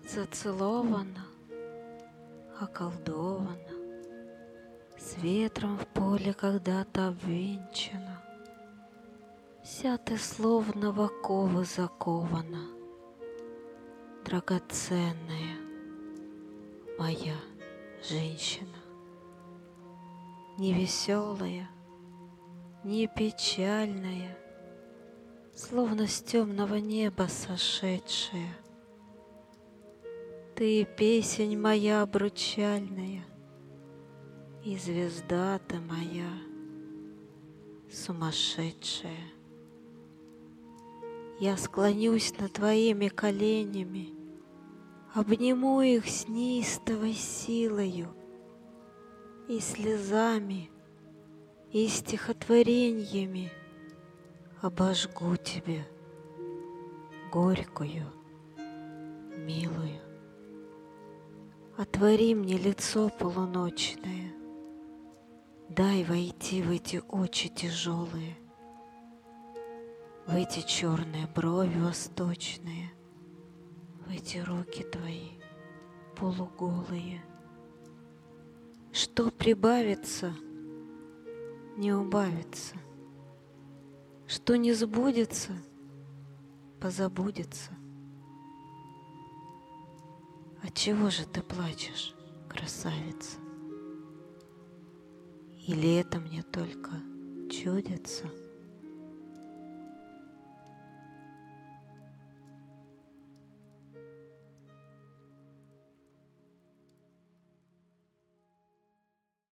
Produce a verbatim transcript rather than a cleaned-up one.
Зацелована, околдована, с ветром в поле когда-то обвенчана, вся ты словно в оковы закована, драгоценная моя женщина. Не веселая, не печальная, словно с темного неба сошедшая. Ты песень моя обручальная, и звезда ты моя сумасшедшая. Я склонюсь над твоими коленями, обниму их с неистовой силою, и слезами, и стихотворениями обожгу тебя, горькую, милую. Отвори мне лицо полуночное, дай войти в эти очи тяжелые, в эти черные брови восточные, в эти руки твои полуголые. Что прибавится, не убавится, что не сбудется, позабудется. Отчего же ты плачешь, красавица? Или это мне только чудится?